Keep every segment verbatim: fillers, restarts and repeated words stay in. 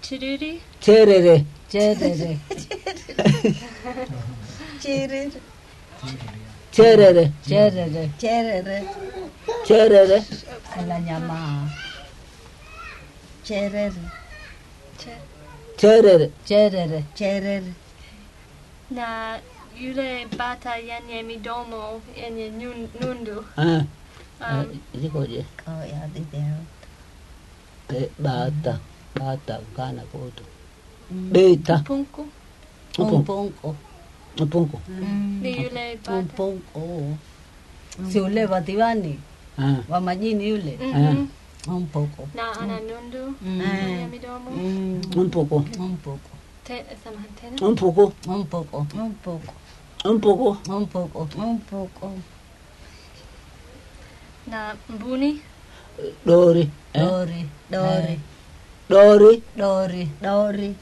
Chiriri. Cherere. Cherere. Cherere. Cherere. Cherere. Cherere. Cherere. La llama. Cherere. Cherere. Cherere. Cherere. Na yule bata yenye midomo yenye nun- nundu. Ah. Um, Zikoje? Oh, ya video. Eh, bata. Bata kana koto. Beta. punku. Umpunko. Upunko. Ni yule bata. Umpunko. Si ule bativani. Ah. Wa majini yule. Mhm. Umpoko. Na ana nundu Mm. yenye midomo. Mm. Umpoko. Umpoko. Te, samahani tena. Umpoko. Umpoko. Un poco. Umpoko. Umpoko. Un poco. Na mbuni. Dori. Eh? Dori. Dori. Dori. Dori. Dori.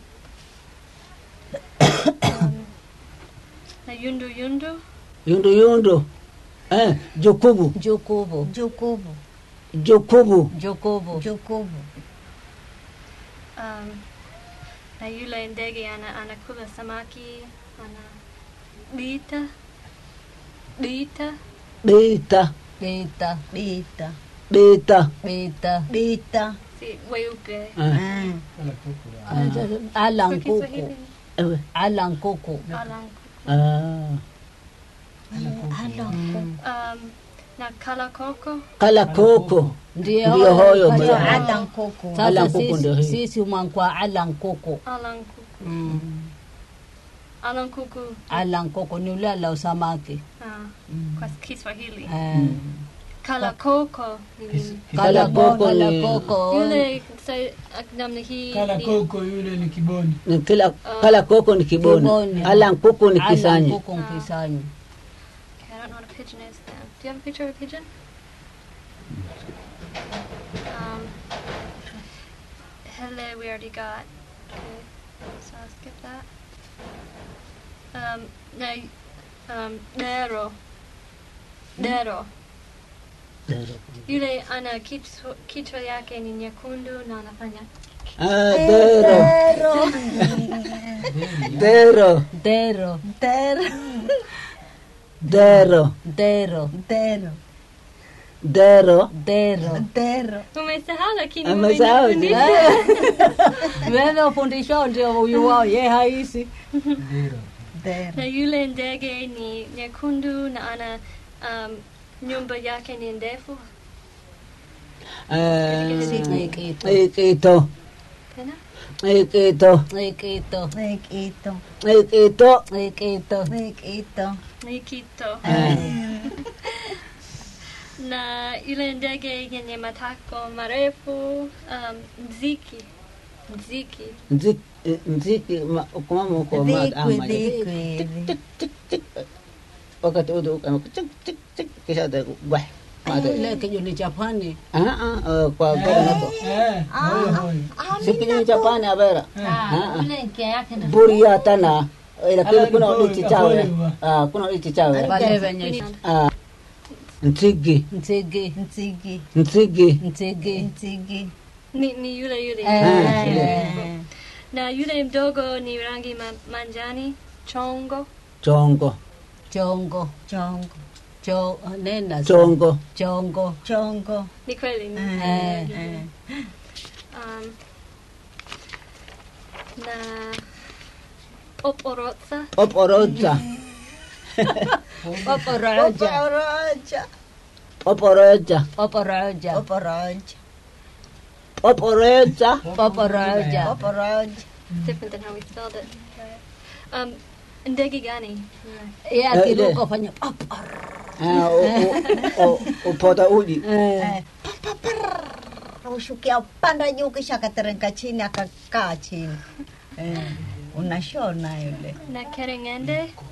Um, na yundu yundu. Yundu yundu. Eh, Jokubu. Jokubu. Jukubu. Jokubu. Jokubu. Jukubu. Um, na yule ndege ana anakula samaki. Ana dita. Dita. Beta. Beta. Bita. Beta. Beta. Bita. Si weupe. Ah. Ah. Alan Kwa kuku. Kiswahili. Ewe. Alan kuku. Alanku. Ah. Um, na kalakoko. Kala koko. Ndio Ndio hoyo Kaya mzee. Alan kuku. Sasa Alan kuku ndio hii. sisi sisi mwankwa Alan kuku. Alankuku. Mm. Alankuku. Alan kuku ni ule ala samaki. Ah, kwa Kiswahili. Eh. Kalakoko. ni- Kala koko Kala ni koko. Yule sa namna hii. Kala ni- koko yule ni kiboni. ni kila kala koko ni kiboni. Kiboni. Alan kuku ni Alan kisanyi. kuku ni kisanyi. Okay, I don't know what a pigeon is now. Do you have a picture of a pigeon? Um, hele we already got. Okay, so I'll skip that. Um, now, um, dero. Dero. Yule ana kichwa, kichwa yake ni nyekundu na anafanya. Ah, dero. Dero. Dero. Dero. Dero. Dero. Dero. Dero. Dero. Dero. Umesahau lakini Amesahau, umenifundisha. Wewe ufundishwa ndio huyu wao ye haisi. Dero. Dero. Na yule ndege ni nyekundu na ana um, nyumba yake ni ndefu. Eh, Ikito. Ikito. Tena? Ikito. Ikito. Nikito. Ikito. Ikito. Nikito. Nikito. Eh. Na yule ndege yenye matako marefu um, nziki. Nziki. Nziki, nziki, ma- kama mko ma- ah, Dikwi, maji. dikwi. Wakati ule ukama tik tik tik kisha da bwa. Ile kijuni Japani. Ah ah, kwa bora nako. Eh, hoyo hoyo. Sikini Japani abera. Ah ah. Ile kia yake ndio Buria tana. Lakini Ala, kuna niko- ulichi chawe. niko- Ah, kuna ulichi chawe. wale wenye Ah. Nzigi, ntigi. Ntigi. nzigi. Ntigi. Ntigi. Ni, ni yule yule. Eh. Na yule mdogo ni rangi ma, manjani. Chongo. Chongo, Chongo. Chongo. Cho nena. chongo. Chongo. Chongo. Ni kweli. ni- Eh. Eh. Um, na Oporotsa. Oporoja, Oporoja. Oporoja. oporoja, Oporoja. Oporoja. oporoja. Oporoja. Oporoja. Different than how we spelled it. Um, ndege gani? Ya Eh, kiruko ile. fanya papar. Ah, u- u- upota uji. Eh. Ushukia upanda juu kisha akateremka chini akakaa chini. Eh. Unashona yule. Na kerengende.